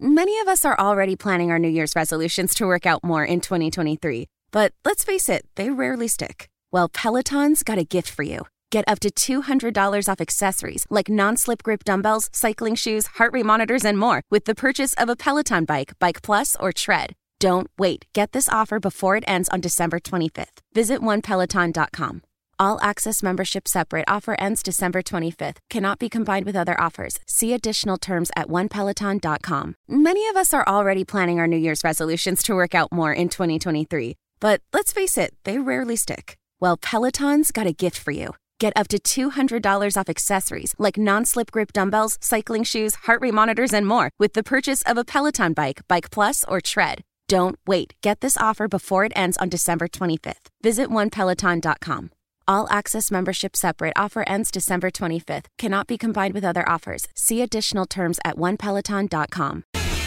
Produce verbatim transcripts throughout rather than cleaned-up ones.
Many of us are already planning our New Year's resolutions to work out more in twenty twenty-three. But let's face it, they rarely stick. Well, Peloton's got a gift for you. Get up to two hundred dollars off accessories like non-slip grip dumbbells, cycling shoes, heart rate monitors, and more with the purchase of a Peloton bike, Bike Plus, or Tread. Don't wait. Get this offer before it ends on December twenty-fifth. Visit one peloton dot com. All access membership separate offer ends December twenty-fifth. Cannot be combined with other offers. See additional terms at one peloton dot com. Many of us are already planning our New Year's resolutions to work out more in twenty twenty-three. But let's face it, they rarely stick. Well, Peloton's got a gift for you. Get up to two hundred dollars off accessories like non-slip grip dumbbells, cycling shoes, heart rate monitors, and more with the purchase of a Peloton bike, Bike Plus, or Tread. Don't wait. Get this offer before it ends on December twenty-fifth. Visit one peloton dot com. All access membership separate offer ends December twenty-fifth. Cannot be combined with other offers. See additional terms at one peloton dot com.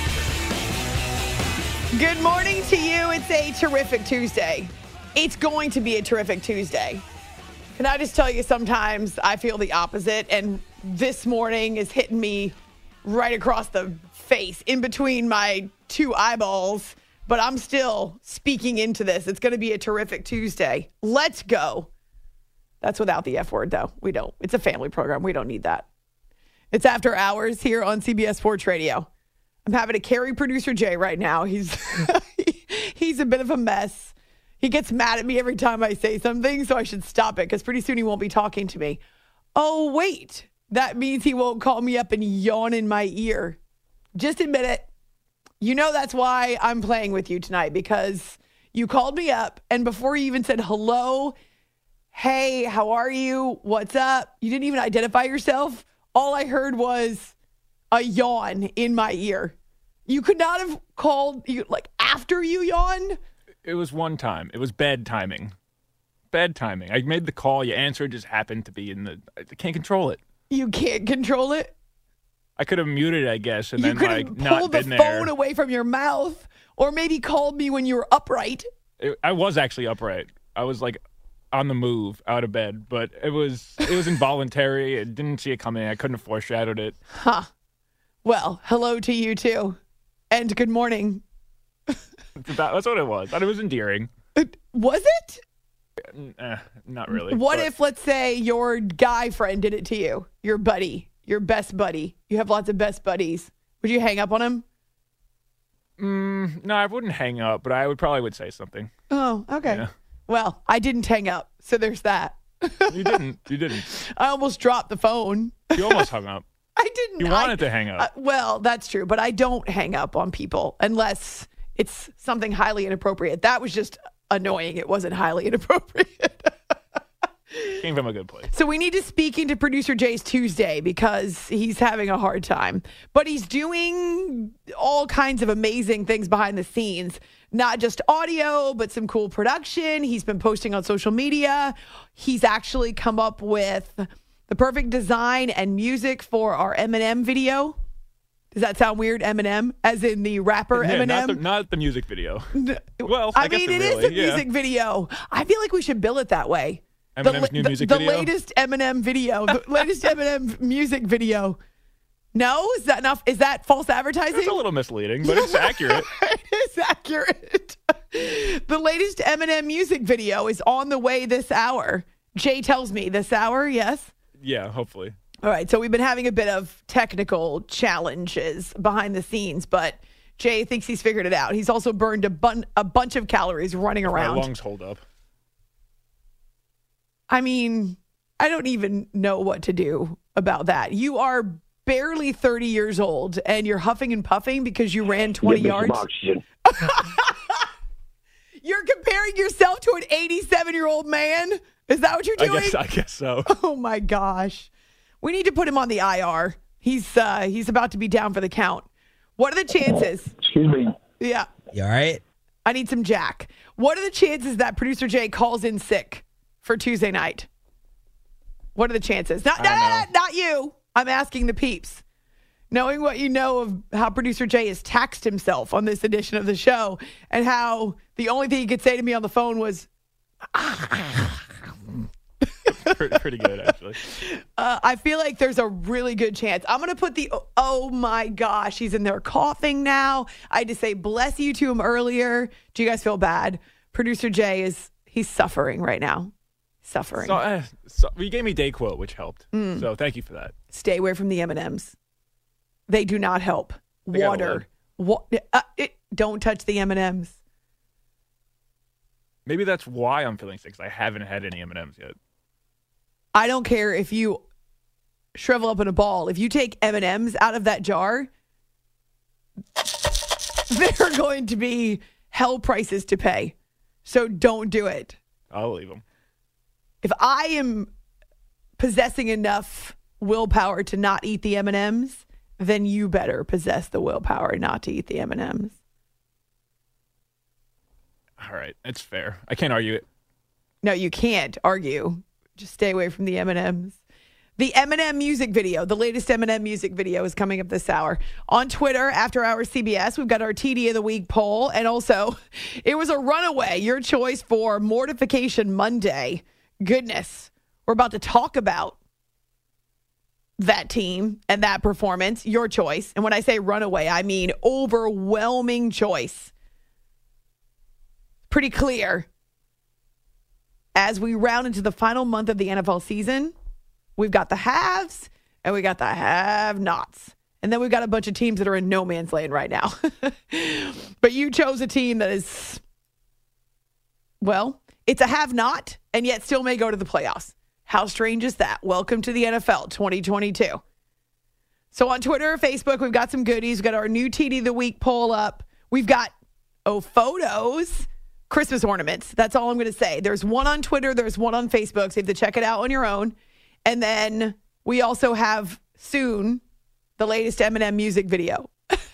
Good morning to you. It's a terrific Tuesday. It's going to be a terrific Tuesday. Can I just tell you, sometimes I feel the opposite, and this morning is hitting me right across the face, in between my two eyeballs, but I'm still speaking into this. It's going to be a terrific Tuesday. Let's go. That's without the F word, though. We don't. It's a family program. We don't need that. It's After Hours here on C B S Sports Radio. I'm having to carry producer Jay right now. He's he's a bit of a mess. He gets mad at me every time I say something, so I should stop it because pretty soon he won't be talking to me. Oh, wait. That means he won't call me up and yawn in my ear. Just admit it. You know that's why I'm playing with you tonight, because you called me up, and before you even said hello, hey, how are you? What's up? You didn't even identify yourself. All I heard was a yawn in my ear. You could not have called you like after you yawned. It was one time. It was bad timing. Bad timing. I made the call. You answered. Just happened to be in the. I can't control it. You can't control it? I could have muted it, I guess, and you then could like have not pulled the been phone there. away from your mouth, or maybe called me when you were upright. It, I was actually upright. I was like on the move, out of bed, but it was it was involuntary. I didn't see it coming. I couldn't have foreshadowed it. Huh. Well, hello to you too, and good morning. That, that's what it was. And it was endearing. Was it? Eh, not really. What but. if, let's say, your guy friend did it to you? Your buddy, your best buddy. You have lots of best buddies. Would you hang up on him? Mm, no, I wouldn't hang up, but I would probably would say something. Oh, okay. Yeah. Well, I didn't hang up, so there's that. You didn't. You didn't. I almost dropped the phone. You almost hung up. I didn't. You wanted I, to hang up. Uh, well, that's true, but I don't hang up on people unless it's something highly inappropriate. That was just annoying. It wasn't highly inappropriate. Came from a good place. So we need to speak into producer Jay's Tuesday because he's having a hard time. But he's doing all kinds of amazing things behind the scenes. Not just audio, but some cool production. He's been posting on social media. He's actually come up with the perfect design and music for our Eminem video. Does that sound weird? Eminem, as in the rapper Yeah, Eminem? Not the, not the music video. Well, I, I guess mean, it it really, is a yeah. music video. I feel like we should bill it that way. Eminem's the, new the, music the video? The latest Eminem video. The latest Eminem music video. No? Is that enough? Is that false advertising? It's a little misleading, but it's accurate. It is accurate. The latest Eminem music video is on the way this hour. Jay tells me this hour, yes? Yeah, hopefully. All right, so we've been having a bit of technical challenges behind the scenes, but Jay thinks he's figured it out. He's also burned a, bun- a bunch of calories running If around. my lungs hold up. I mean, I don't even know what to do about that. You are barely thirty years old, and you're huffing and puffing because you ran twenty yards. You're comparing yourself to an eighty-seven-year-old man? Is that what you're doing? I guess, I guess so. Oh, my gosh. We need to put him on the I R. He's uh, he's about to be down for the count. What are the chances? Excuse me. Yeah. You all right? I need some Jack. What are the chances that producer Jay calls in sick for Tuesday night? What are the chances? Not, I don't not, know. not you. I'm asking the peeps. Knowing what you know of how producer Jay has taxed himself on this edition of the show and how the only thing he could say to me on the phone was, pretty, pretty good, actually. Uh, I feel like there's a really good chance. I'm going to put the, oh my gosh, he's in there coughing now. I had to say bless you to him earlier. Do you guys feel bad? Producer Jay is, he's suffering right now. Suffering. So, uh, so you gave me Dayquil, which helped. Mm. So thank you for that. Stay away from the M and M's. They do not help. They got Water. Wa- uh, it, don't touch the M and M's. Maybe that's why I'm feeling sick, 'cause I haven't had any M and M's yet. I don't care if you shrivel up in a ball. If you take M and M's out of that jar, there are going to be hell prices to pay. So don't do it. I'll leave them. If I am possessing enough willpower to not eat the M and M's, then you better possess the willpower not to eat the M and M's. All right, it's fair. I can't argue it. No, you can't argue. Just stay away from the M and M's. The Eminem music video, the latest Eminem music video is coming up this hour. On Twitter, After Hours C B S, we've got our T D of the Week poll. And also, it was a runaway, your choice for Mortification Monday. Goodness, we're about to talk about that team and that performance, your choice. And when I say runaway, I mean overwhelming choice. Pretty clear. As we round into the final month of the N F L season, we've got the haves and we got the have-nots. And then we've got a bunch of teams that are in no man's land right now. But you chose a team that is, well, it's a have-not and yet still may go to the playoffs. How strange is that? Welcome to the N F L twenty twenty-two. So on Twitter or Facebook, we've got some goodies. We've got our new T D of the Week poll up. We've got, oh, photos. Christmas ornaments. That's all I'm going to say. There's one on Twitter. There's one on Facebook. So you have to check it out on your own. And then we also have soon the latest Eminem music video.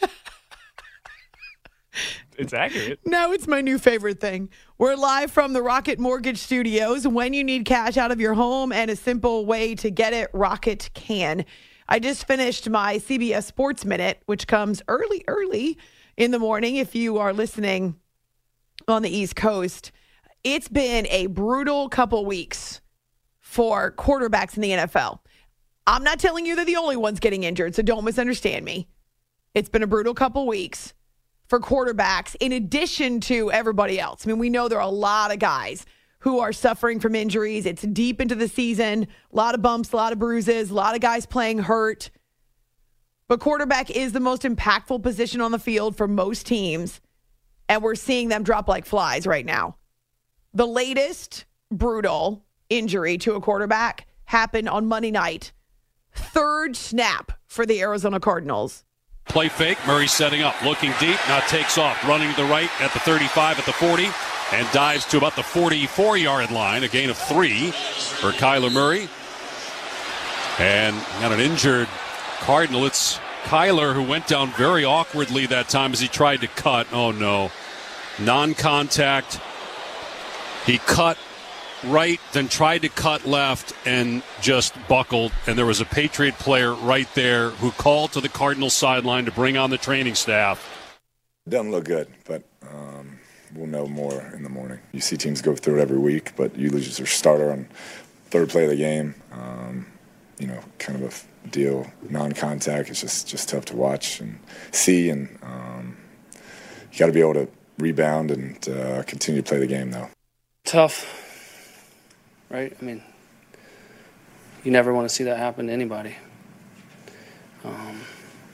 It's accurate. No, it's my new favorite thing. We're live from the Rocket Mortgage Studios. When you need cash out of your home and a simple way to get it, Rocket can. I just finished my C B S Sports Minute, which comes early, early in the morning if you are listening on the East Coast. It's been a brutal couple weeks for quarterbacks in the N F L. I'm not telling you they're the only ones getting injured, so don't misunderstand me. It's been a brutal couple weeks for quarterbacks in addition to everybody else. I mean, we know there are a lot of guys who are suffering from injuries. It's deep into the season, a lot of bumps, a lot of bruises, a lot of guys playing hurt. But quarterback is the most impactful position on the field for most teams. And we're seeing them drop like flies right now. The latest brutal injury to a quarterback happened on Monday night. Third snap for the Arizona Cardinals. Play fake. Murray setting up, looking deep, now takes off, running to the right at the thirty-five, at the forty, and dives to about the forty-four-yard line. A gain of three for Kyler Murray. And got an injured Cardinal. It's Kyler who went down very awkwardly that time as he tried to cut. Oh, no. Non-contact. He cut right, then tried to cut left and just buckled. And there was a Patriot player right there who called to the Cardinals sideline to bring on the training staff. Doesn't look good, but um, we'll know more in the morning. You see teams go through it every week, but you lose your starter on third play of the game. Um, you know, kind of a deal, non-contact. It's just, just tough to watch and see, and um, you got to be able to rebound and uh, continue to play the game, though. Tough, right? I mean, you never want to see that happen to anybody. Um,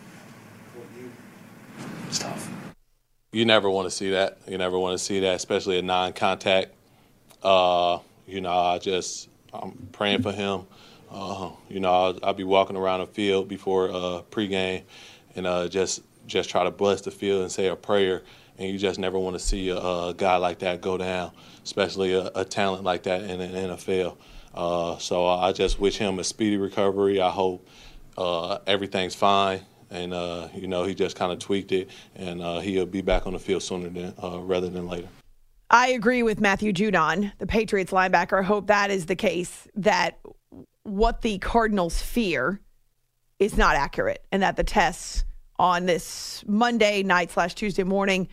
it's tough. You never want to see that. You never want to see that, especially a non-contact. Uh, you know, I just, I'm praying for him. Uh, you know, I'll, I'll be walking around the field before uh, pregame and uh, just just try to bless the field and say a prayer. And you just never want to see a, a guy like that go down, especially a, a talent like that in the N F L. Uh, so I just wish him a speedy recovery. I hope uh, everything's fine. And, uh, you know, he just kind of tweaked it, and uh, he'll be back on the field sooner than uh, rather than later. I agree with Matthew Judon, the Patriots linebacker. I hope that is the case, that what the Cardinals fear is not accurate, and that the tests on this Monday night slash Tuesday morning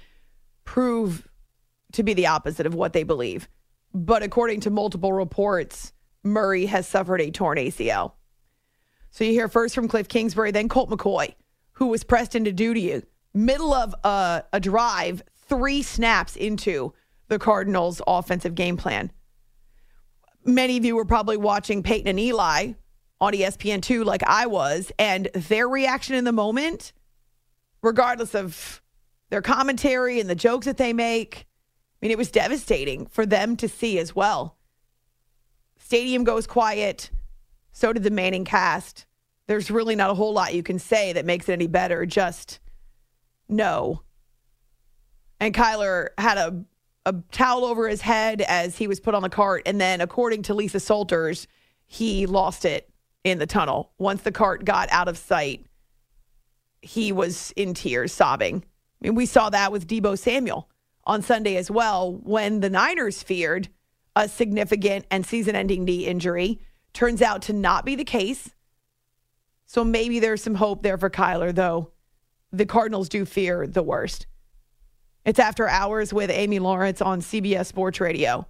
prove to be the opposite of what they believe. But according to multiple reports, Murray has suffered a torn A C L. So you hear first from Cliff Kingsbury, then Colt McCoy, who was pressed into duty middle of a, a drive, three snaps into the Cardinals' offensive game plan. Many of you were probably watching Peyton and Eli on E S P N two like I was, and their reaction in the moment, regardless of their commentary and the jokes that they make, I mean, it was devastating for them to see as well. Stadium goes quiet. So did the Manning cast. There's really not a whole lot you can say that makes it any better. Just no. And Kyler had a, a towel over his head as he was put on the cart. And then, according to Lisa Salters, he lost it in the tunnel. Once the cart got out of sight, he was in tears, sobbing. I mean, we saw that with Deebo Samuel on Sunday as well, when the Niners feared a significant and season-ending knee injury. Turns out to not be the case. So maybe there's some hope there for Kyler, though the Cardinals do fear the worst. It's After Hours with Amy Lawrence on C B S Sports Radio.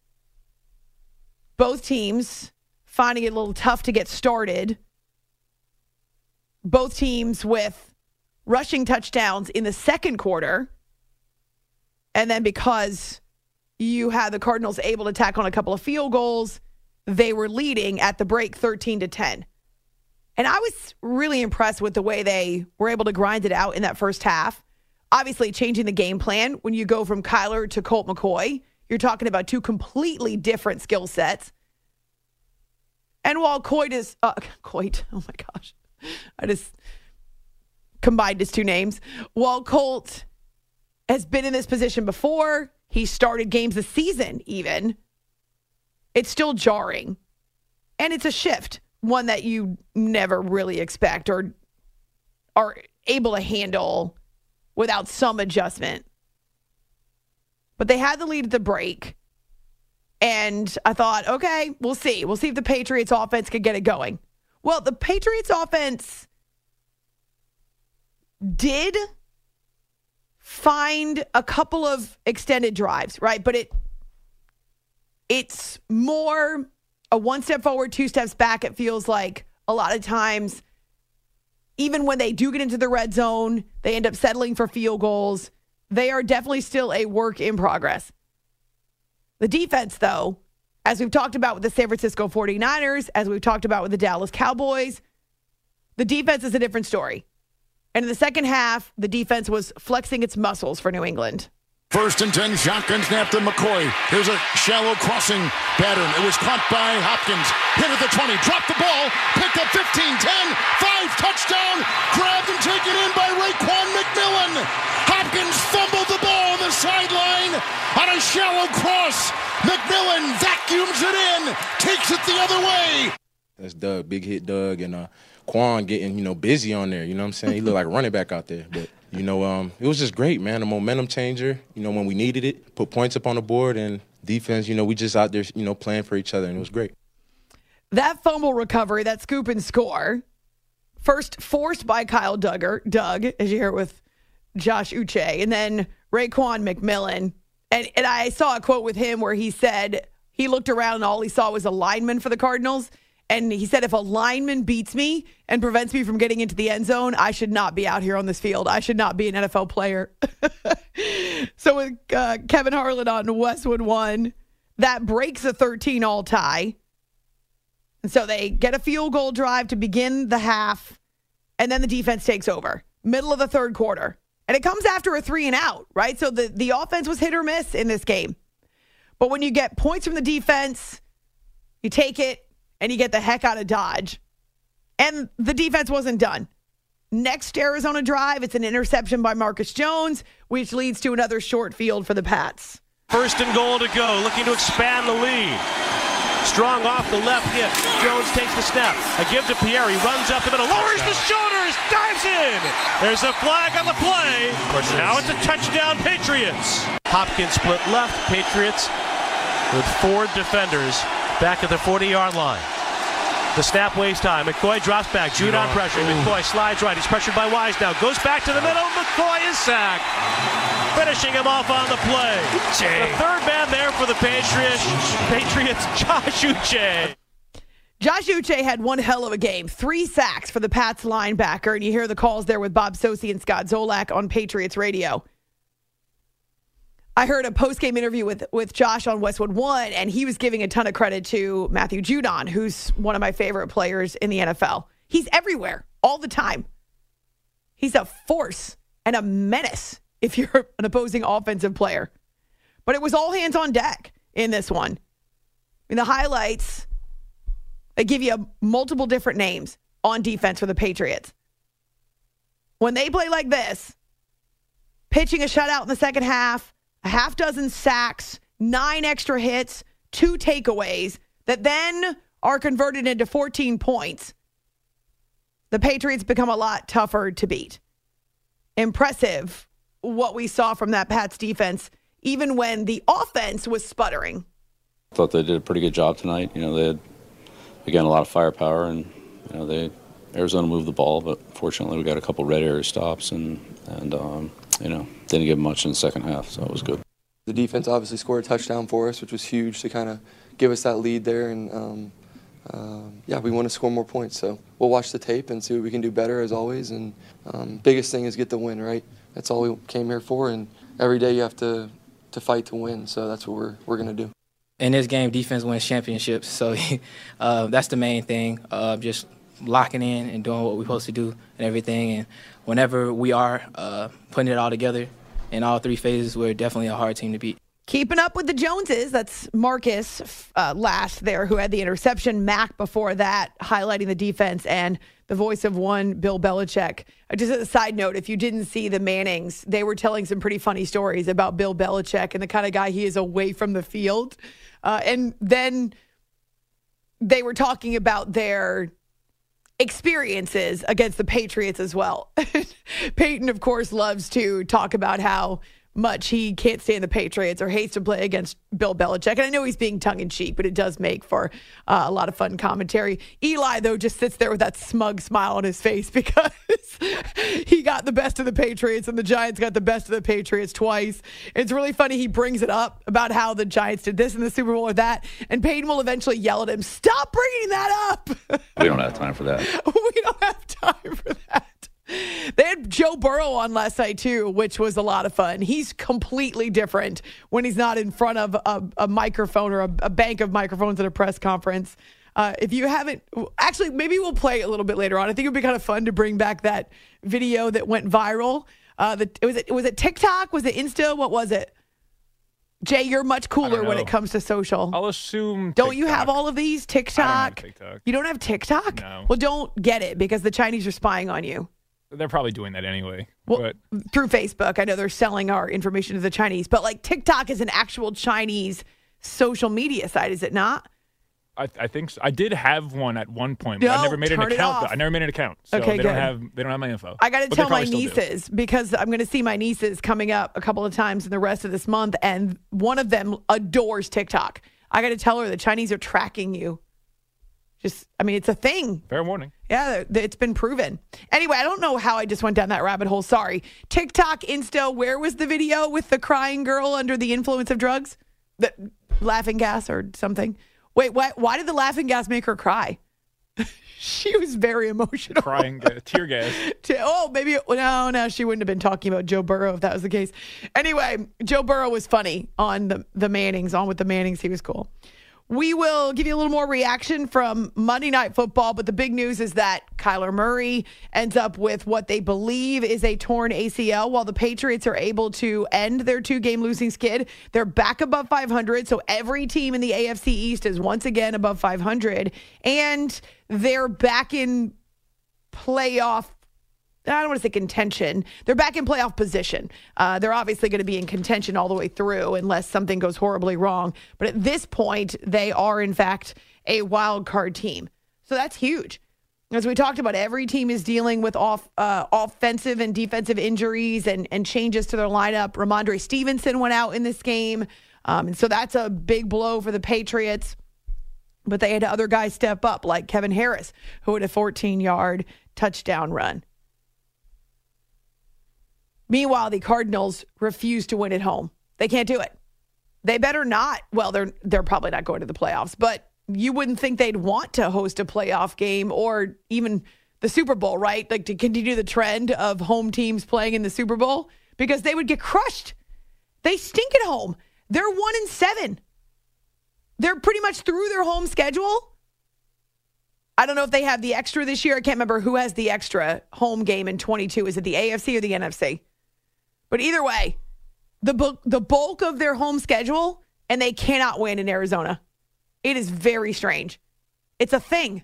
Both teams finding it a little tough to get started. Both teams with rushing touchdowns in the second quarter. And then because you had the Cardinals able to tack on a couple of field goals, they were leading at the break thirteen to ten. And I was really impressed with the way they were able to grind it out in that first half. Obviously, changing the game plan when you go from Kyler to Colt McCoy. You're talking about two completely different skill sets. And while Coit is... Uh, Coit, oh my gosh. I just combined his two names. While Colt has been in this position before, he started games this season even, it's still jarring. And it's a shift, one that you never really expect or are able to handle without some adjustment. But they had the lead at the break. And I thought, okay, we'll see. We'll see if the Patriots offense could get it going. Well, the Patriots offense did find a couple of extended drives, right? But it it's more a one step forward, two steps back. It feels like a lot of times, even when they do get into the red zone, they end up settling for field goals. They are definitely still a work in progress. The defense, though, as we've talked about with the San Francisco forty-niners, as we've talked about with the Dallas Cowboys, the defense is a different story. And in the second half, the defense was flexing its muscles for New England. First and ten, shotgun snap to McCoy. Here's a shallow crossing pattern. It was caught by Hopkins. Hit at the twenty, dropped the ball, picked up fifteen, ten, five, touchdown, grabbed and taken in by Raekwon McMillan. Hopkins fumbled the ball on the sideline on a shallow cross. McMillan vacuums it in, takes it the other way. That's Doug, big hit Doug, and uh, Quan getting, you know, busy on there. You know what I'm saying? He looked like a running back out there, but... You know, um, it was just great, man, a momentum changer, you know, when we needed it, put points up on the board, and defense, you know, we just out there, you know, playing for each other, and it was great. That fumble recovery, that scoop and score, first forced by Kyle Duggar, Doug, as you hear with Josh Uche, and then Raekwon McMillan. And, and I saw a quote with him where he said he looked around and all he saw was a lineman for the Cardinals. And he said, if a lineman beats me and prevents me from getting into the end zone, I should not be out here on this field. I should not be an N F L player. So with uh, Kevin Harlan on Westwood One, that breaks a thirteen all tie. And so they get a field goal drive to begin the half, and then the defense takes over. Middle of the third quarter. And it comes after a three and out, right? So the, the offense was hit or miss in this game. But when you get points from the defense, you take it, and you get the heck out of Dodge. And the defense wasn't done. Next Arizona drive, it's an interception by Marcus Jones, which leads to another short field for the Pats. First and goal to go, looking to expand the lead. Strong off the left hip. Jones takes the snap. A give to Pierre. He runs up the middle, lowers the shoulders, dives in. There's a flag on the play. Now it's a touchdown, Patriots. Hopkins split left, Patriots with four defenders back at the forty-yard line. The snap waste time. McCoy drops back. Judon pressure. McCoy slides right. He's pressured by Wise now. Goes back to the middle. McCoy is sacked. Finishing him off on the play. The third man there for the Patriots. Patriots, Josh Uche. Josh Uche had one hell of a game. Three sacks for the Pats linebacker. And you hear the calls there with Bob Socci and Scott Zolak on Patriots radio. I heard a post-game interview with, with Josh on Westwood One, and he was giving a ton of credit to Matthew Judon, who's one of my favorite players in the N F L. He's everywhere, all the time. He's a force and a menace if you're an opposing offensive player. But it was all hands on deck in this one. In the highlights, they give you multiple different names on defense for the Patriots. When they play like this, pitching a shutout in the second half, a half dozen sacks, nine extra hits, two takeaways that then are converted into fourteen points, the Patriots become a lot tougher to beat. Impressive what we saw from that Pats defense, even when the offense was sputtering. I thought they did a pretty good job tonight. You know, they had, again, a lot of firepower, and, you know, they Arizona moved the ball, but fortunately we got a couple red area stops, and, and um, you know, didn't give much in the second half, so it was good. The defense obviously scored a touchdown for us, which was huge to kind of give us that lead there, and um, uh, yeah, we want to score more points, so we'll watch the tape and see what we can do better as always, and um, biggest thing is get the win, right? That's all we came here for, and every day you have to, to fight to win, so that's what we're, we're going to do. In this game, defense wins championships, so uh, that's the main thing, uh, just locking in and doing what we're supposed to do and everything. And whenever we are uh, putting it all together in all three phases, we're definitely a hard team to beat. Keeping up with the Joneses. That's Marcus uh, last there who had the interception. Mac before that, highlighting the defense, and the voice of one, Bill Belichick. Uh, just as a side note, if you didn't see the Mannings, they were telling some pretty funny stories about Bill Belichick and the kind of guy he is away from the field. Uh, and then they were talking about their experiences against the Patriots as well. Peyton, of course, loves to talk about how much he can't stand the Patriots or hates to play against Bill Belichick. And I know he's being tongue-in-cheek, but it does make for uh, a lot of fun commentary. Eli, though, just sits there with that smug smile on his face because he got the best of the Patriots and the Giants got the best of the Patriots twice. It's really funny. He brings it up about how the Giants did this in the Super Bowl or that, and Peyton will eventually yell at him, "Stop bringing that up." We don't have time for that. We don't have time for that. They had Joe Burrow on last night, too, which was a lot of fun. He's completely different when he's not in front of a, a microphone or a, a bank of microphones at a press conference. Uh, if you haven't, actually, maybe we'll play it a little bit later on. I think it would be kind of fun to bring back that video that went viral. Uh, the, was it was it TikTok? Was it Insta? What was it? Jay, you're much cooler when it comes to social. I'll assume Don't TikTok. you have all of these? TikTok? I don't have TikTok. You don't have TikTok? No. Well, don't get it because the Chinese are spying on you. They're probably doing that anyway. Well, but through Facebook. I know they're selling our information to the Chinese, but like TikTok is an actual Chinese social media site, is it not? I, I think so. I did have one at one point, but No, I never made an turn it account. off. I never made an account, so Okay, they good. don't have they don't have my info. I got to But they tell my probably still do. nieces because I'm going to see my nieces coming up a couple of times in the rest of this month, and one of them adores TikTok. I got to tell her the Chinese are tracking you. Just, I mean, it's a thing. Fair warning. Yeah, it's been proven. Anyway, I don't know how I just went down that rabbit hole. Sorry. TikTok, Insta, where was the video with the crying girl under the influence of drugs? The laughing gas or something? Wait, why, why did the laughing gas make her cry? She was very emotional. Crying, uh, tear gas. Oh, maybe, it, no, no, she wouldn't have been talking about Joe Burrow if that was the case. Anyway, Joe Burrow was funny on the, the Mannings, on with the Mannings. He was cool. We will give you a little more reaction from Monday Night Football, but the big news is that Kyler Murray ends up with what they believe is a torn A C L, while the Patriots are able to end their two-game losing skid. They're back above five hundred, so every team in the A F C East is once again above five hundred, and they're back in playoff I don't want to say contention. They're back in playoff position. Uh, they're obviously going to be in contention all the way through unless something goes horribly wrong. But at this point, they are, in fact, a wild card team. So that's huge. As we talked about, every team is dealing with off uh, offensive and defensive injuries and, and changes to their lineup. Ramondre Stevenson went out in this game. Um, and so that's a big blow for the Patriots. But they had other guys step up, like Kevin Harris, who had a fourteen-yard touchdown run. Meanwhile, the Cardinals refuse to win at home. They can't do it. They better not. Well, they're they're probably not going to the playoffs, but you wouldn't think they'd want to host a playoff game or even the Super Bowl, right? Like to continue the trend of home teams playing in the Super Bowl, because they would get crushed. They stink at home. They're one and seven. They're pretty much through their home schedule. I don't know if they have the extra this year. I can't remember who has the extra home game in twenty-two. Is it the A F C or the N F C? But either way, the bu- the bulk of their home schedule, and they cannot win in Arizona. It is very strange. It's a thing.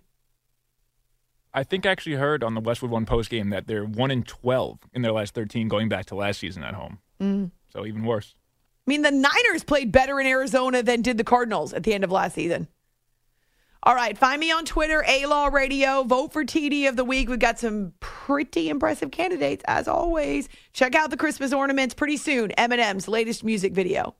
I think I actually heard on the Westwood One post game that they're one and twelve in their last thirteen going back to last season at home. Mm. So even worse. I mean, the Niners played better in Arizona than did the Cardinals at the end of last season. All right, find me on Twitter, A-Law Radio. Vote for T D of the week. We've got some pretty impressive candidates, as always. Check out the Christmas ornaments pretty soon. Eminem's latest music video.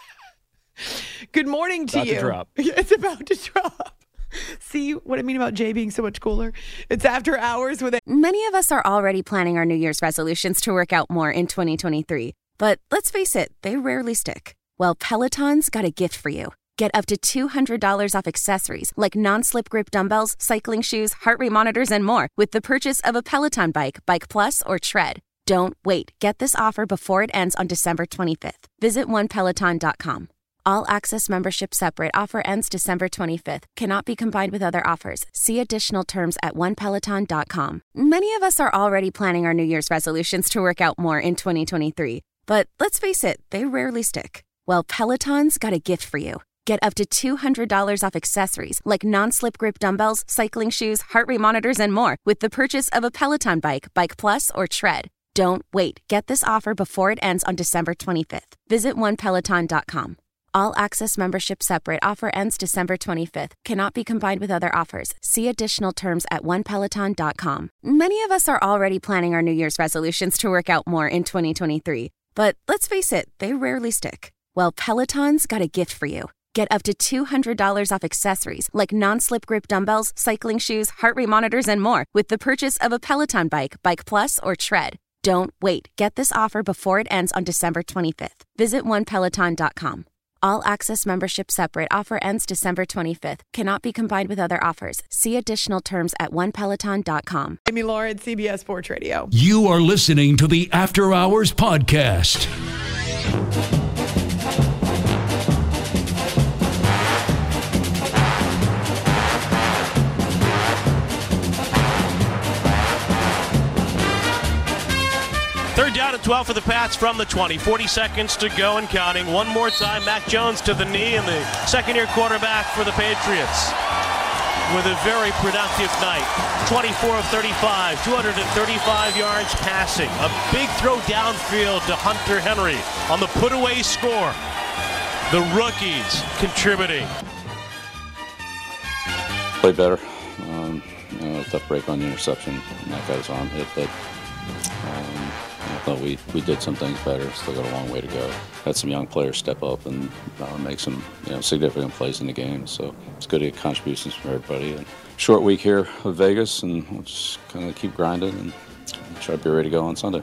Good morning to about you. To drop. It's about to drop. See what I mean about Jay being so much cooler? It's After Hours with it. Many of us are already planning our New Year's resolutions to work out more in twenty twenty-three. But let's face it, they rarely stick. Well, Peloton's got a gift for you. Get up to two hundred dollars off accessories like non-slip grip dumbbells, cycling shoes, heart rate monitors, and more with the purchase of a Peloton bike, Bike Plus, or Tread. Don't wait. Get this offer before it ends on December twenty-fifth. Visit one peloton dot com. All access membership separate. Offer ends December twenty-fifth. Cannot be combined with other offers. See additional terms at one peloton dot com. Many of us are already planning our New Year's resolutions to work out more in twenty twenty-three. But let's face it, they rarely stick. Well, Peloton's got a gift for you. Get up to two hundred dollars off accessories like non-slip grip dumbbells, cycling shoes, heart rate monitors, and more with the purchase of a Peloton bike, Bike Plus, or Tread. Don't wait. Get this offer before it ends on December twenty-fifth. Visit one peloton dot com. All access membership separate. Offer ends December twenty-fifth. Cannot be combined with other offers. See additional terms at one peloton dot com. Many of us are already planning our New Year's resolutions to work out more in twenty twenty-three. But let's face it, they rarely stick. Well, Peloton's got a gift for you. Get up to two hundred dollars off accessories like non-slip grip dumbbells, cycling shoes, heart rate monitors, and more with the purchase of a Peloton bike, Bike Plus, or Tread. Don't wait. Get this offer before it ends on December twenty-fifth. Visit one peloton dot com. All access membership separate. Offer ends December twenty-fifth. Cannot be combined with other offers. See additional terms at one peloton dot com. Amy Lawrence, C B S Sports Radio. You are listening to the After Hours Podcast. Third down and twelve for the Pats from the twenty. forty seconds to go and counting. One more time, Mac Jones to the knee, and the second-year quarterback for the Patriots with a very productive night. twenty-four of thirty-five, two hundred thirty-five yards passing. A big throw downfield to Hunter Henry on the put-away score. The rookies contributing. Played better. Um, you know, a tough break on the interception. And that guy's arm hit, but um, I thought we, we did some things better. Still got a long way to go. Had some young players step up and uh, make some you know significant plays in the game. So it's good to get contributions from everybody. And short week here with Vegas, and we'll just kind of keep grinding and try to be ready to go on Sunday.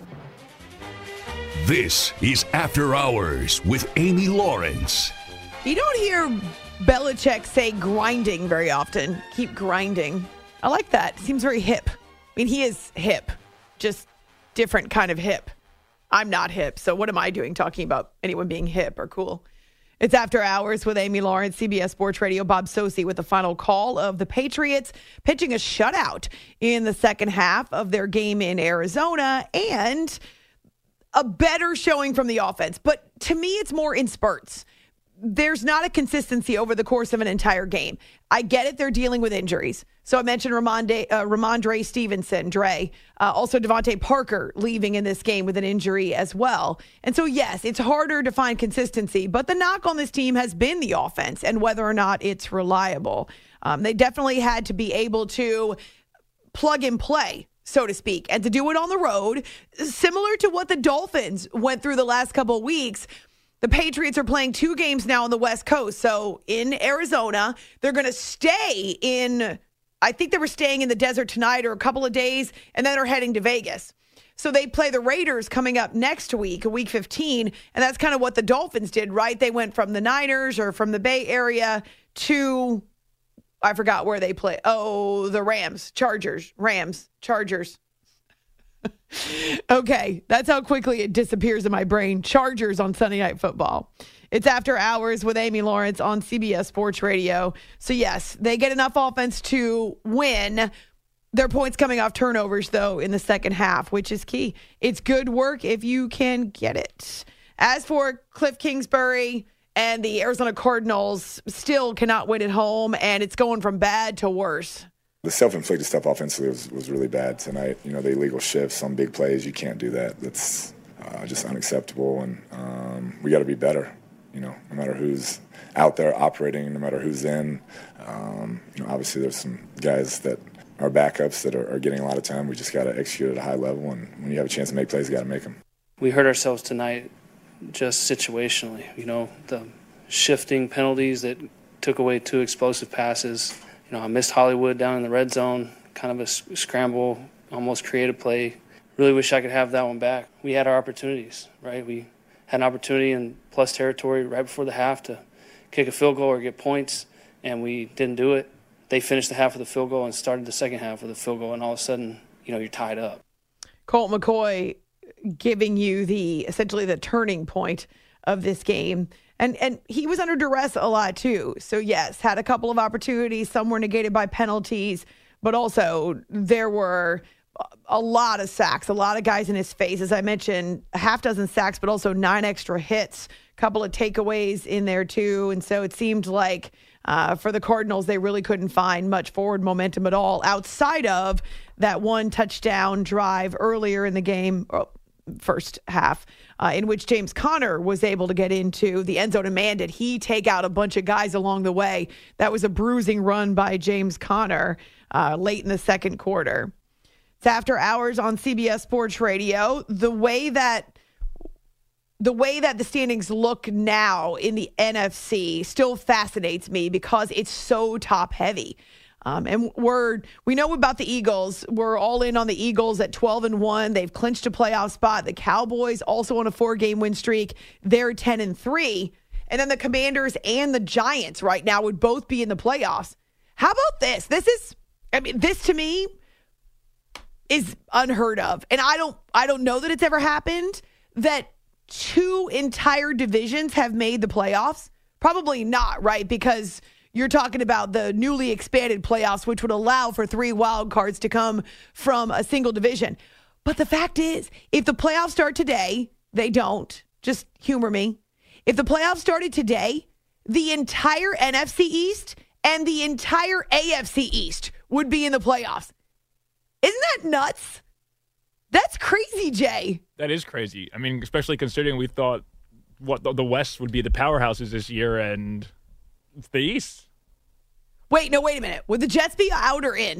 This is After Hours with Amy Lawrence. You don't hear Belichick say grinding very often. Keep grinding. I like that. Seems very hip. I mean, he is hip, just different kind of hip. I'm not hip, so what am I doing talking about anyone being hip or cool? It's After Hours with Amy Lawrence, C B S Sports Radio. Bob Socci with the final call of the Patriots pitching a shutout in the second half of their game in Arizona and a better showing from the offense. But to me, it's more in spurts. There's not a consistency over the course of an entire game. I get it. They're dealing with injuries. So I mentioned Ramondre, uh, Ramondre Stevenson, Dre, uh, also Devontae Parker leaving in this game with an injury as well. And so, yes, it's harder to find consistency, but the knock on this team has been the offense and whether or not it's reliable. Um, they definitely had to be able to plug and play, so to speak, and to do it on the road, similar to what the Dolphins went through the last couple of weeks. The Patriots are playing two games now on the West Coast. So in Arizona, they're going to stay in, I think they were staying in the desert tonight or a couple of days, and then are heading to Vegas. So they play the Raiders coming up next week, week fifteen, and that's kind of what the Dolphins did, right? They went from the Niners or from the Bay Area to, I forgot where they play. Oh, the Rams, Chargers, Rams, Chargers. Okay, that's how quickly it disappears in my brain. Chargers on Sunday Night Football. It's After Hours with Amy Lawrence on C B S Sports Radio. So, yes, they get enough offense to win. Their points coming off turnovers, though, in the second half, which is key. It's good work if you can get it. As for Cliff Kingsbury and the Arizona Cardinals, still cannot win at home, and it's going from bad to worse. The self-inflicted stuff offensively was, was really bad tonight. You know, the illegal shifts on big plays, you can't do that. That's uh, just unacceptable, and um, we got to be better. You know, no matter who's out there operating, no matter who's in. Um, you know, obviously there's some guys that are backups that are, are getting a lot of time. We just got to execute at a high level, and when you have a chance to make plays, you got to make them. We hurt ourselves tonight just situationally. You know, the shifting penalties that took away two explosive passes. You know, I missed Hollywood down in the red zone, kind of a scramble, almost creative play. Really wish I could have that one back. We had our opportunities, right? We had an opportunity in plus territory right before the half to kick a field goal or get points, and we didn't do it. They finished the half with a field goal and started the second half with a field goal, and all of a sudden, you know, you're tied up. Colt McCoy giving you the essentially the turning point of this game. And and he was under duress a lot too. So yes, had a couple of opportunities. Some were negated by penalties, but also there were a lot of sacks, a lot of guys in his face. As I mentioned, a half dozen sacks, but also nine extra hits, a couple of takeaways in there too. And so it seemed like uh, for the Cardinals, they really couldn't find much forward momentum at all outside of that one touchdown drive earlier in the game, first half, uh, in which James Conner was able to get into the end zone. And man, did he take out a bunch of guys along the way. That was a bruising run by James Conner uh, late in the second quarter. It's After Hours on C B S Sports Radio. The way that the way that the standings look now in the N F C still fascinates me because it's so top heavy. Um, and we're we know about the Eagles. We're all in on the Eagles at twelve and one. They've clinched a playoff spot. The Cowboys also on a four-game win streak. They're ten and three. And then the Commanders and the Giants right now would both be in the playoffs. How about this? This is, I mean, this to me is unheard of. And I don't I don't know that it's ever happened that two entire divisions have made the playoffs. Probably not, right? Because you're talking about the newly expanded playoffs, which would allow for three wild cards to come from a single division. But the fact is, if the playoffs start today, they don't. Just humor me. If the playoffs started today, the entire N F C East and the entire A F C East would be in the playoffs. Isn't that nuts? That's crazy, Jay. That is crazy. I mean, especially considering we thought what the West would be the powerhouses this year, and it's the East. Wait, no, wait a minute. Would the Jets be out or in?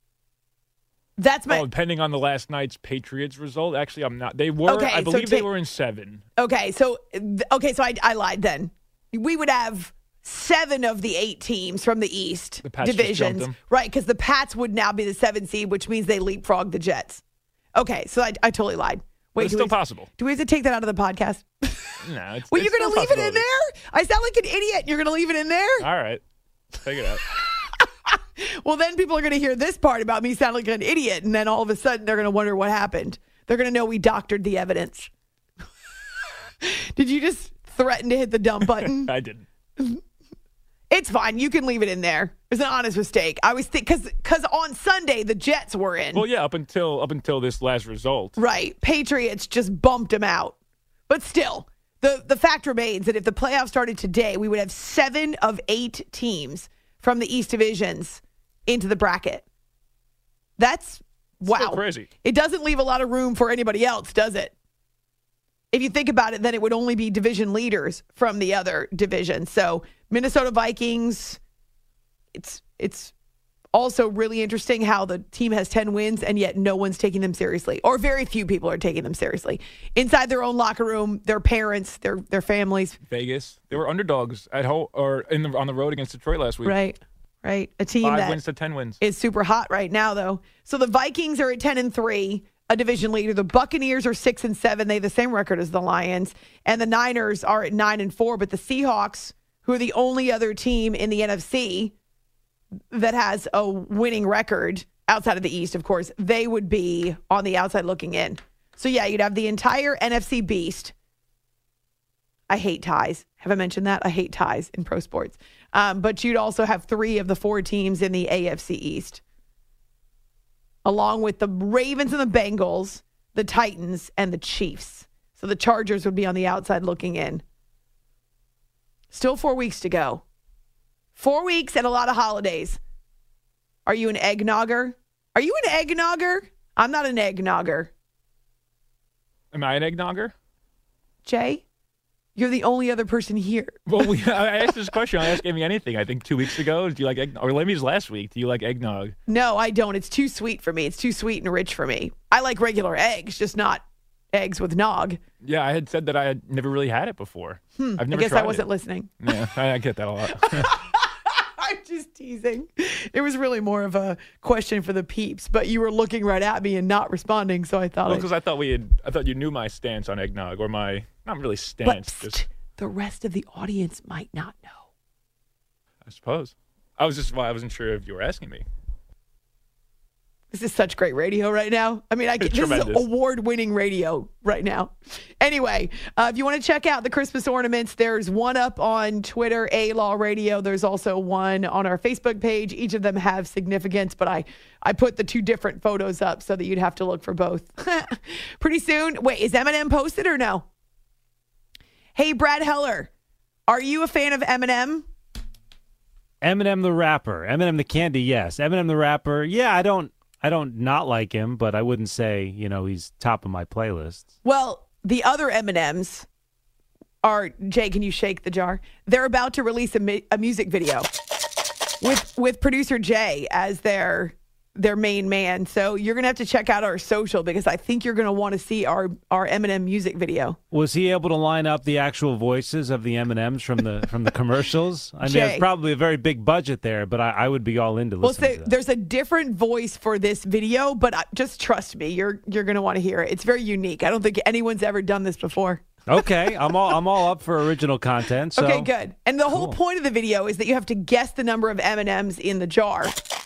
That's my. Oh, depending on the last night's Patriots result. Actually, I'm not. They were. Okay, I believe so they ta- were in seven. Okay, so okay, so I, I lied then. We would have seven of the eight teams from the East The Pats just jumped divisions, them. right? Because the Pats would now be the seven seed, which means they leapfrog the Jets. Okay, so I, I totally lied. But it's do still we, possible. Do we have to take that out of the podcast? No, it's, Well, it's you're going to still a leave it in possibility. there? I sound like an idiot. You're going to leave it in there? All right, take it out. Well, then people are going to hear this part about me sounding like an idiot, and then all of a sudden they're going to wonder what happened. They're going to know we doctored the evidence. Did you just threaten to hit the dump button? I didn't. It's fine. You can leave it in there. It was an honest mistake. I was think because because on Sunday the Jets were in. Well, yeah, up until up until this last result. Right. Patriots just bumped them out. But still, the, the fact remains that if the playoffs started today, we would have seven of eight teams from the East divisions into the bracket. That's, wow. Still crazy. It doesn't leave a lot of room for anybody else, does it? If you think about it, then it would only be division leaders from the other division. So Minnesota Vikings, it's it's Also really interesting how the team has ten wins and yet no one's taking them seriously, or very few people are taking them seriously. Inside their own locker room, their parents, their their families. Vegas, they were underdogs at home or in the, on the road against Detroit last week. Right, right. A team Five that wins to ten wins. is super hot right now, though. So the Vikings are at ten and three, a division leader. The Buccaneers are six and seven. They have the same record as the Lions, and the Niners are at nine and four. But the Seahawks, who are the only other team in the N F C that has a winning record outside of the East, of course, they would be on the outside looking in. So, yeah, you'd have the entire N F C beast. I hate ties. Have I mentioned that? I hate ties in pro sports. Um, but you'd also have three of the four teams in the A F C East, along with the Ravens and the Bengals, the Titans, and the Chiefs. So the Chargers would be on the outside looking in. Still four weeks to go. Four weeks and a lot of holidays. Are you an eggnogger? Are you an eggnogger? I'm not an eggnogger. Am I an eggnogger? Jay, you're the only other person here. Well, we, I asked this question. I asked Amy anything. I think two weeks ago. Do you like eggnog? Or let me just last week. Do you like eggnog? No, I don't. It's too sweet for me. It's too sweet and rich for me. I like regular eggs, just not eggs with nog. Yeah, I had said that I had never really had it before. Hmm, I've never I guess tried I wasn't it. listening. Yeah, I, I get that a lot. I'm just teasing. It was really more of a question for the peeps, but you were looking right at me and not responding, so I thought. Because I thought we had. I thought you knew my stance on eggnog, or my not really stance. But just the rest of the audience might not know. I suppose. I was just. Well, I wasn't sure if you were asking me. This is such great radio right now. I mean, I get, this is award-winning radio right now. Anyway, uh, if you want to check out the Christmas ornaments, there's one up on Twitter, A-Law Radio. There's also one on our Facebook page. Each of them have significance, but I, I put the two different photos up so that you'd have to look for both. Pretty soon. Wait, is Eminem posted or no? Hey, Brad Heller, are you a fan of Eminem? Eminem the rapper. Eminem the candy, yes. Eminem the rapper, yeah, I don't. I don't not like him, but I wouldn't say, you know, he's top of my playlist. Well, the other M and M's are, Jay, can you shake the jar? They're about to release a, mi- a music video with with producer Jay as their their main man. So you're going to have to check out our social because I think you're going to want to see our, our Eminem music video. Was he able to line up the actual voices of the M and M's from the from the commercials? I mean, Jay. it's probably a very big budget there, but I, I would be all into Well, listening so to that. there's a different voice for this video, but I, just trust me, you're you're going to want to hear it. It's very unique. I don't think anyone's ever done this before. Okay, I'm all I'm all up for original content. So. Okay, good. And the whole Cool. point of the video is that you have to guess the number of M and M's in the jar.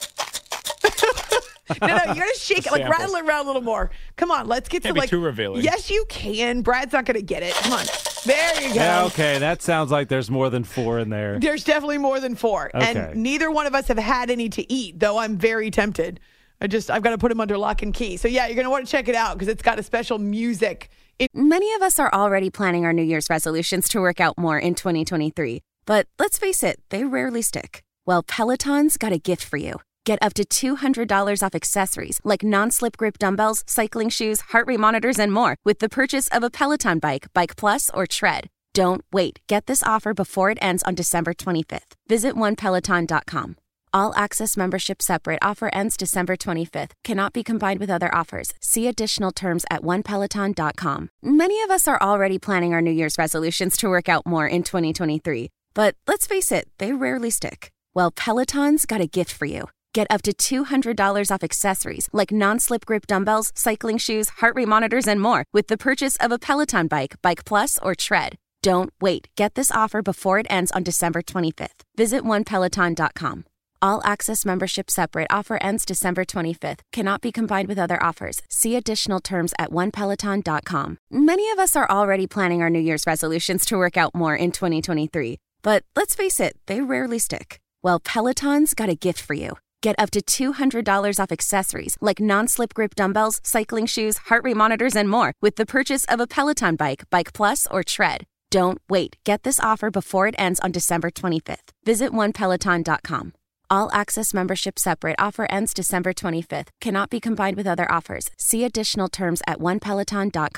No, no, you got to shake it, like sample. rattle it around a little more. Come on, let's get Can't to be like. too revealing. Yes, you can. Brad's not going to get it. Come on. There you go. Yeah, okay, that sounds like there's more than four in there. There's definitely more than four. Okay. And neither one of us have had any to eat, though I'm very tempted. I just, I've got to put them under lock and key. So, yeah, you're going to want to check it out because it's got a special music. It- Many of us are already planning our New Year's resolutions to work out more in twenty twenty-three. But let's face it, they rarely stick. Well, Peloton's got a gift for you. Get up to two hundred dollars off accessories like non-slip grip dumbbells, cycling shoes, heart rate monitors, and more with the purchase of a Peloton bike, Bike Plus, or Tread. Don't wait. Get this offer before it ends on December twenty-fifth. Visit one peloton dot com. All access membership separate. Offer ends December twenty-fifth. Cannot be combined with other offers. See additional terms at one peloton dot com. Many of us are already planning our New Year's resolutions to work out more in twenty twenty-three. But let's face it, they rarely stick. Well, Peloton's got a gift for you. Get up to two hundred dollars off accessories like non-slip grip dumbbells, cycling shoes, heart rate monitors, and more with the purchase of a Peloton bike, Bike Plus, or Tread. Don't wait. Get this offer before it ends on December twenty-fifth. Visit one peloton dot com. All access membership separate. Offer ends December twenty-fifth. Cannot be combined with other offers. See additional terms at one peloton dot com. Many of us are already planning our New Year's resolutions to work out more in twenty twenty-three. But let's face it, they rarely stick. Well, Peloton's got a gift for you. Get up to two hundred dollars off accessories like non-slip grip dumbbells, cycling shoes, heart rate monitors, and more with the purchase of a Peloton bike, Bike Plus, or Tread. Don't wait. Get this offer before it ends on December twenty-fifth. Visit one peloton dot com. All access membership separate. Offer ends December twenty-fifth. Cannot be combined with other offers. See additional terms at one peloton dot com.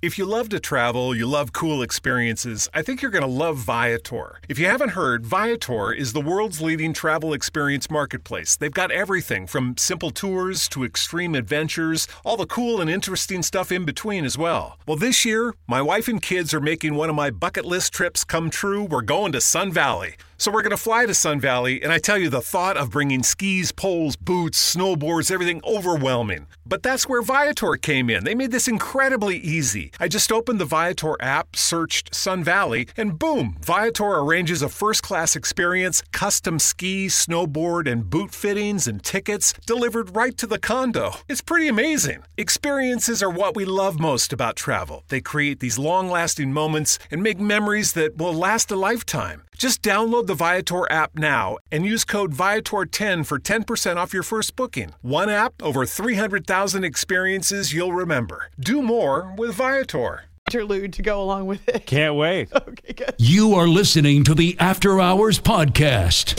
If you love to travel, you love cool experiences, I think you're going to love Viator. If you haven't heard, Viator is the world's leading travel experience marketplace. They've got everything from simple tours to extreme adventures, all the cool and interesting stuff in between as well. Well, this year, my wife and kids are making one of my bucket list trips come true. We're going to Sun Valley. So we're going to fly to Sun Valley, and I tell you, the thought of bringing skis, poles, boots, snowboards, everything overwhelming. But that's where Viator came in. They made this incredibly easy. I just opened the Viator app, searched Sun Valley, and boom, Viator arranges a first-class experience, custom ski, snowboard, and boot fittings and tickets delivered right to the condo. It's pretty amazing. Experiences are what we love most about travel. They create these long-lasting moments and make memories that will last a lifetime. Just download the Viator app now and use code Viator ten for ten percent off your first booking. One app, over three hundred thousand experiences you'll remember. Do more with Viator. Interlude to go along with it. Can't wait. Okay, good. You are listening to the After Hours Podcast.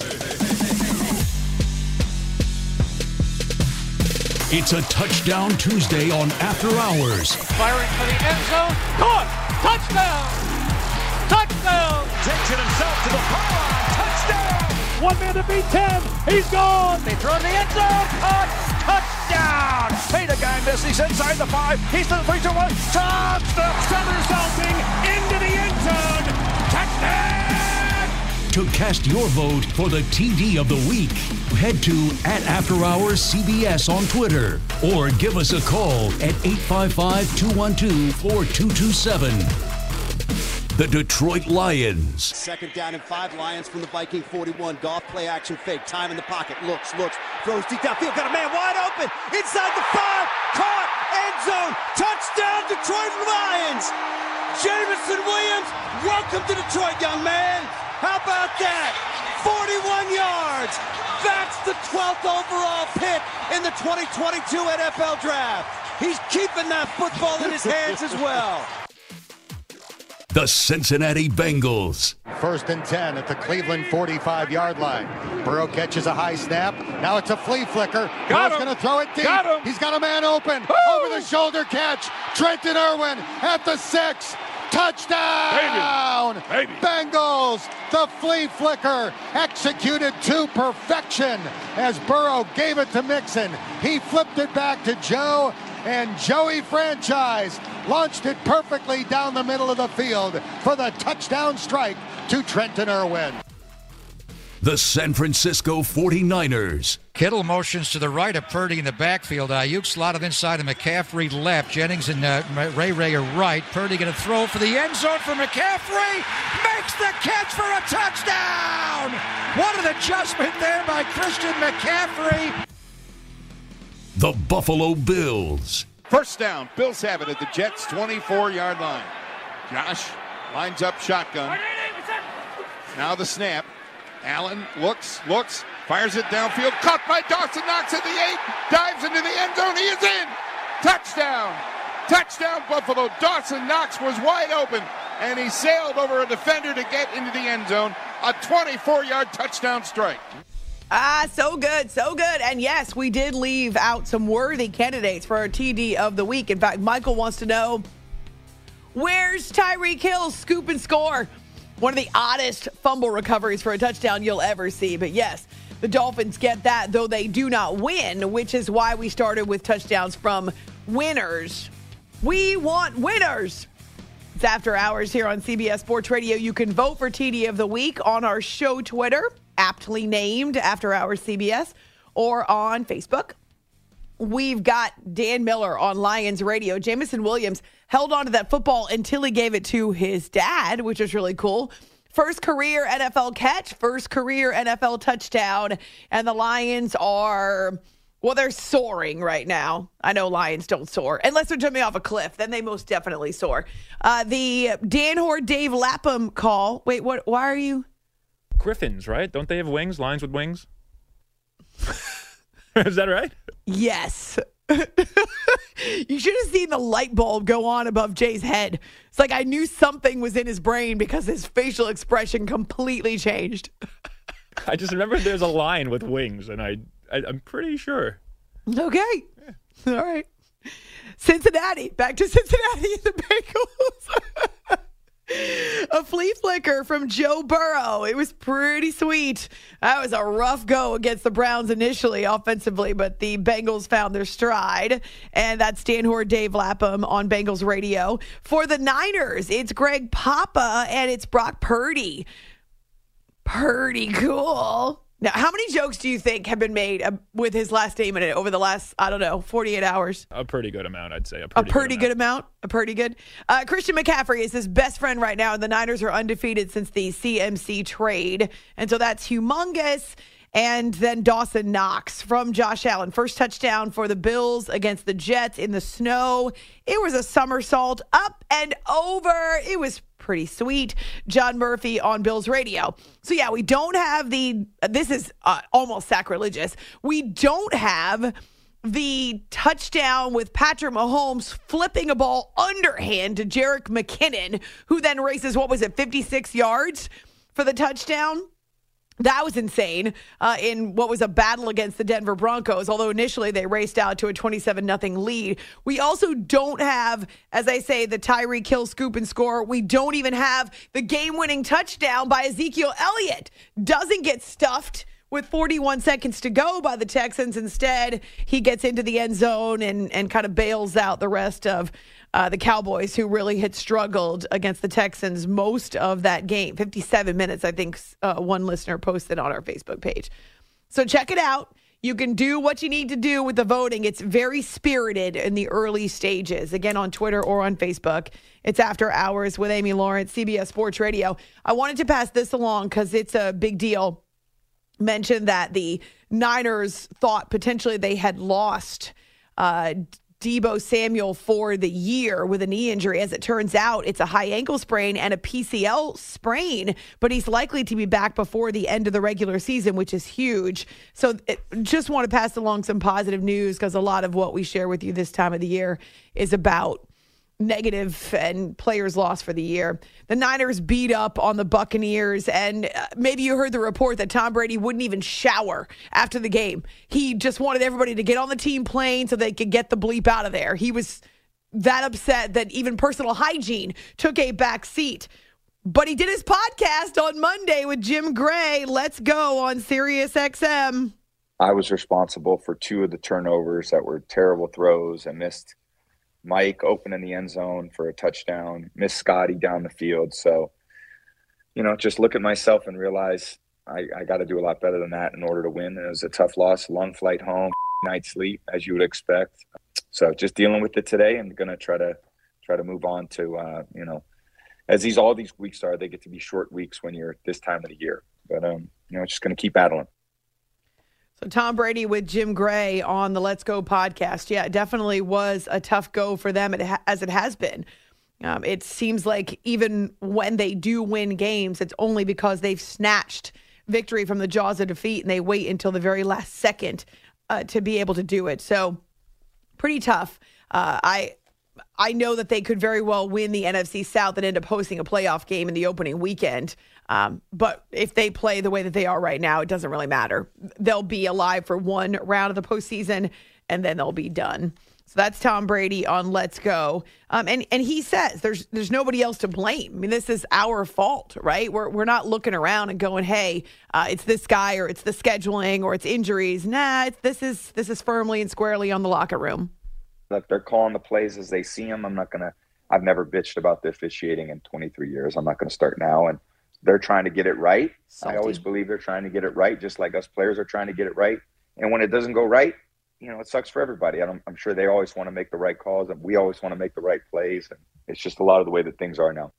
It's a Touchdown Tuesday on After Hours. Firing for the end zone. Caught! Touchdown! Touchdown! Takes it himself to the pylon. Touchdown! One man to beat ten. He's gone. They throw in the end zone. Caught! Touchdown! Hey, the guy misses. He's inside the five. He's to the three, two, one. Touchdown! Somersaulting into the end zone. Touchdown! To cast your vote for the T D of the week, head to at After Hours C B S on Twitter or give us a call at eight five five, two one two, four two two seven. The Detroit Lions. Second down and five. Lions from the Viking forty-one. Golf play action fake. Time in the pocket. Looks, looks. Throws deep downfield. Got a man wide open. Inside the five. Caught. End zone. Touchdown, Detroit Lions. Jameson Williams. Welcome to Detroit, young man. How about that? forty-one yards. That's the twelfth overall pick in the twenty twenty-two N F L Draft. He's keeping that football in his hands as well. The Cincinnati Bengals. First and ten at the Cleveland forty-five-yard line. Burrow catches a high snap. Now it's a flea flicker. Burrow's going to throw it deep. Got him. He's got a man open. Woo! Over the shoulder catch. Trenton Irwin at the six. Touchdown! Baby. Baby. Bengals, the flea flicker executed to perfection as Burrow gave it to Mixon. He flipped it back to Joe, and Joey Franchise launched it perfectly down the middle of the field for the touchdown strike to Trenton Irwin. The San Francisco forty-niners. Kittle motions to the right of Purdy in the backfield. Ayuk slotted inside of McCaffrey left. Jennings and uh, Ray Ray are right. Purdy going to throw for the end zone for McCaffrey. Makes the catch for a touchdown. What an adjustment there by Christian McCaffrey. The Buffalo Bills. First down. Bills have it at the Jets' twenty-four-yard line. Josh lines up shotgun. Now the snap. Allen looks, looks, fires it downfield. Caught by Dawson Knox at the eight. Dives into the end zone. He is in. Touchdown. Touchdown, Buffalo. Dawson Knox was wide open, and he sailed over a defender to get into the end zone. A twenty-four-yard touchdown strike. Ah, so good, so good. And yes, we did leave out some worthy candidates for our T D of the week. In fact, Michael wants to know, where's Tyreek Hill's scoop and score? One of the oddest fumble recoveries for a touchdown you'll ever see. But yes, the Dolphins get that, though they do not win, which is why we started with touchdowns from winners. We want winners. It's After Hours here on C B S Sports Radio. You can vote for T D of the week on our show Twitter, aptly named After Hours C B S, or on Facebook. We've got Dan Miller on Lions Radio. Jameson Williams held on to that football until he gave it to his dad, which is really cool. First career N F L catch, first career N F L touchdown, and the Lions are, well, they're soaring right now. I know Lions don't soar. Unless they're jumping off a cliff, then they most definitely soar. Uh, the Dan Hoard, Dave Lapham call. Wait, what? Why are you? Griffins, right? Don't they have wings? Lions with wings? Is that right? Yes. You should have seen the light bulb go on above Jay's head. It's like I knew something was in his brain because his facial expression completely changed. I just remember there's a lion with wings, and I, I I'm pretty sure. Okay. Yeah. All right. Cincinnati, back to Cincinnati and the Bengals. A flea flicker from Joe Burrow. It was pretty sweet. That was a rough go against the Browns initially offensively, but the Bengals found their stride. And that's Dan Hoard, Dave Lapham on Bengals Radio. For the Niners, it's Greg Papa and it's Brock Purdy. Pretty cool. Now, how many jokes do you think have been made uh, with his last name in it over the last, I don't know, forty-eight hours? A pretty good amount, I'd say. A A pretty, pretty good, good amount. A pretty good. Uh, Christian McCaffrey is his best friend right now, and the Niners are undefeated since the C M C trade. And so that's humongous. And then Dawson Knox from Josh Allen. First touchdown for the Bills against the Jets in the snow. It was a somersault up and over. It was pretty sweet. John Murphy on Bills Radio. So, yeah, we don't have the, this is uh, almost sacrilegious. We don't have the touchdown with Patrick Mahomes flipping a ball underhand to Jerick McKinnon, who then races, what was it, fifty-six yards for the touchdown? That was insane uh, in what was a battle against the Denver Broncos, although initially they raced out to a twenty-seven nothing lead. We also don't have, as I say, the Tyreek Hill scoop and score. We don't even have the game-winning touchdown by Ezekiel Elliott. Doesn't get stuffed with forty-one seconds to go by the Texans. Instead, he gets into the end zone and, and kind of bails out the rest of Uh, the Cowboys, who really had struggled against the Texans most of that game. fifty-seven minutes, I think uh, one listener posted on our Facebook page. So check it out. You can do what you need to do with the voting. It's very spirited in the early stages. Again, on Twitter or on Facebook. It's After Hours with Amy Lawrence, C B S Sports Radio. I wanted to pass this along because it's a big deal. Mentioned that the Niners thought potentially they had lost uh Deebo Samuel for the year with a knee injury. As it turns out, it's a high ankle sprain and a P C L sprain, but he's likely to be back before the end of the regular season, which is huge. So it, just want to pass along some positive news because a lot of what we share with you this time of the year is about negative and players lost for the year. The Niners beat up on the Buccaneers, and maybe you heard the report that Tom Brady wouldn't even shower after the game. He just wanted everybody to get on the team plane so they could get the bleep out of there. He was that upset that even personal hygiene took a back seat. But he did his podcast on Monday with Jim Gray. Let's go on Sirius X M. I was responsible for two of the turnovers that were terrible throws. I missed Mike opening the end zone for a touchdown, missed Scotty down the field. So, you know, just look at myself and realize I, I got to do a lot better than that in order to win. It was a tough loss, long flight home, night's sleep, as you would expect. So just dealing with it today and going to try to try to move on to, uh, you know, as these all these weeks are, they get to be short weeks when you're this time of the year. But, um, you know, just going to keep battling. So Tom Brady with Jim Gray on the Let's Go podcast. Yeah, it definitely was a tough go for them, as it has been. Um, it seems like even when they do win games, it's only because they've snatched victory from the jaws of defeat and they wait until the very last second uh, to be able to do it. So pretty tough. Uh, I I know that they could very well win the N F C South and end up hosting a playoff game in the opening weekend. Um, but if they play the way that they are right now, it doesn't really matter. They'll be alive for one round of the postseason, and then they'll be done. So that's Tom Brady on Let's Go. Um, and, and he says there's there's nobody else to blame. I mean, this is our fault, right? We're we're not looking around and going, hey, uh, it's this guy or it's the scheduling or it's injuries. Nah, it's, this is this is firmly and squarely on the locker room. Look, they're calling the plays as they see them. I'm not going to – I've never bitched about the officiating in twenty-three years. I'm not going to start now. And they're trying to get it right. Salty. I always believe they're trying to get it right, just like us players are trying to get it right. And when it doesn't go right, you know, it sucks for everybody. I'm, I'm sure they always want to make the right calls, and we always want to make the right plays. And it's just a lot of the way that things are now.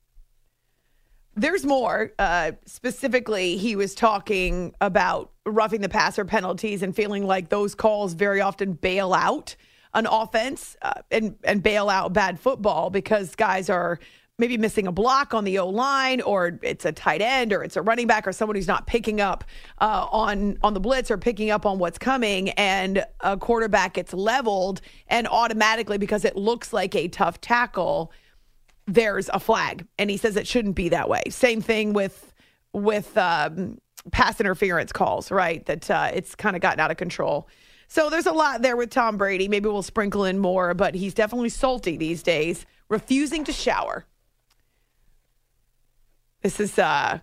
There's more. Uh, specifically, he was talking about roughing the passer penalties and feeling like those calls very often bail out an offense uh, and, and bail out bad football because guys are maybe missing a block on the O-line, or it's a tight end, or it's a running back, or someone who's not picking up uh, on, on the blitz or picking up on what's coming, and a quarterback gets leveled, and automatically, because it looks like a tough tackle, there's a flag. And he says it shouldn't be that way. Same thing with with um, pass interference calls, right? That uh, it's kind of gotten out of control. So there's a lot there with Tom Brady. Maybe we'll sprinkle in more, but he's definitely salty these days, refusing to shower. This is, uh,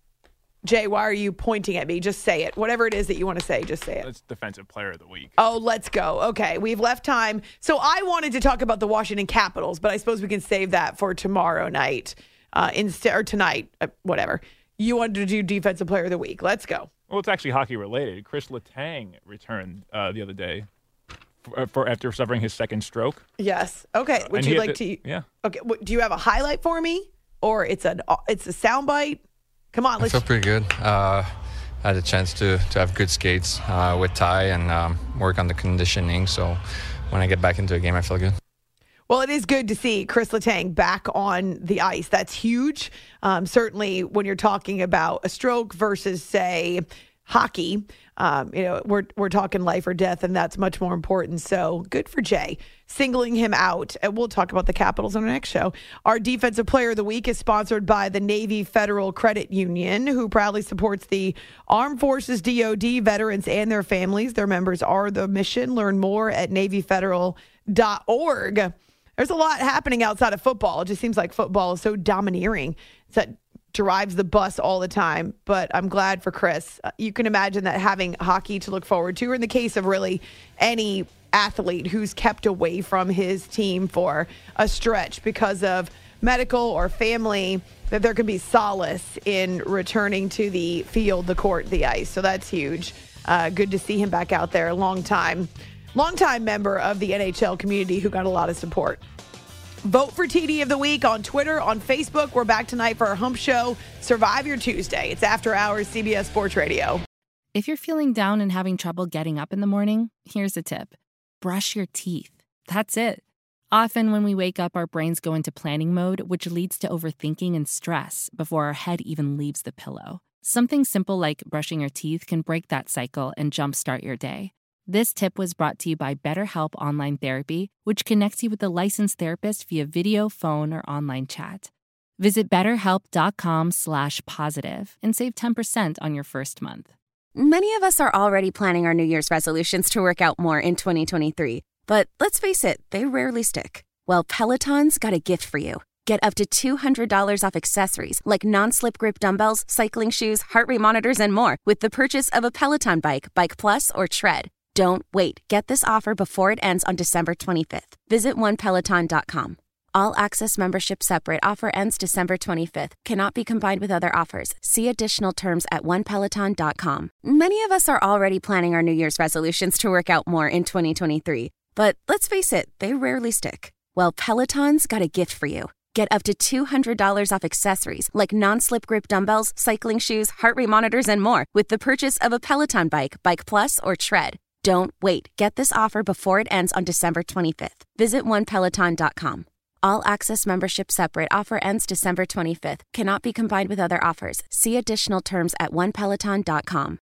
Jay, why are you pointing at me? Just say it. Whatever it is that you want to say, just say it. That's Defensive Player of the Week. Oh, let's go. Okay, we've left time. So I wanted to talk about the Washington Capitals, but I suppose we can save that for tomorrow night uh, instead, or tonight, uh, whatever. You wanted to do Defensive Player of the Week. Let's go. Well, it's actually hockey related. Chris Letang returned uh, the other day for, for after suffering his second stroke. Yes. Okay. Would And you he like had to? to- yeah. Okay. What, do you have a highlight for me, or it's an it's a soundbite? Come on, I let's. feel pretty good. Uh, I had a chance to, to have good skates uh, with Ty and um, work on the conditioning. So when I get back into a game, I feel good. Well, it is good to see Chris Letang back on the ice. That's huge. Um, certainly when you're talking about a stroke versus, say, hockey, um, you know, we're we're talking life or death, and that's much more important. So good for Jay, singling him out. And we'll talk about the Capitals on our next show. Our Defensive Player of the Week is sponsored by the Navy Federal Credit Union, who proudly supports the Armed Forces, D O D, veterans, and their families. Their members are the mission. Learn more at navy federal dot org. There's a lot happening outside of football. It just seems like football is so domineering that drives the bus all the time. But I'm glad for Chris. Uh, you can imagine that having hockey to look forward to, or in the case of really any athlete who's kept away from his team for a stretch because of medical or family, that there can be solace in returning to the field, the court, the ice. So that's huge. Uh, good to see him back out there. Long time. Longtime member of the N H L community who got a lot of support. Vote for T D of the Week on Twitter, on Facebook. We're back tonight for our Hump Show. Survive your Tuesday. It's After Hours, C B S Sports Radio. If you're feeling down and having trouble getting up in the morning, here's a tip. Brush your teeth. That's it. Often when we wake up, our brains go into planning mode, which leads to overthinking and stress before our head even leaves the pillow. Something simple like brushing your teeth can break that cycle and jumpstart your day. This tip was brought to you by BetterHelp Online Therapy, which connects you with a licensed therapist via video, phone, or online chat. Visit betterhelp.com slash positive and save ten percent on your first month. Many of us are already planning our New Year's resolutions to work out more in twenty twenty-three. But let's face it, they rarely stick. Well, Peloton's got a gift for you. Get up to two hundred dollars off accessories like non-slip grip dumbbells, cycling shoes, heart rate monitors, and more with the purchase of a Peloton bike, Bike Plus, or Tread. Don't wait. Get this offer before it ends on December twenty-fifth. Visit one peloton dot com. All access membership separate. Offer ends December twenty-fifth. Cannot be combined with other offers. See additional terms at one peloton dot com. Many of us are already planning our New Year's resolutions to work out more in twenty twenty-three. But let's face it, they rarely stick. Well, Peloton's got a gift for you. Get up to two hundred dollars off accessories like non-slip grip dumbbells, cycling shoes, heart rate monitors, and more with the purchase of a Peloton bike, Bike Plus, or Tread. Don't wait. Get this offer before it ends on December twenty-fifth. Visit one peloton dot com. All access membership separate. Offer ends December twenty-fifth. Cannot be combined with other offers. See additional terms at one peloton dot com.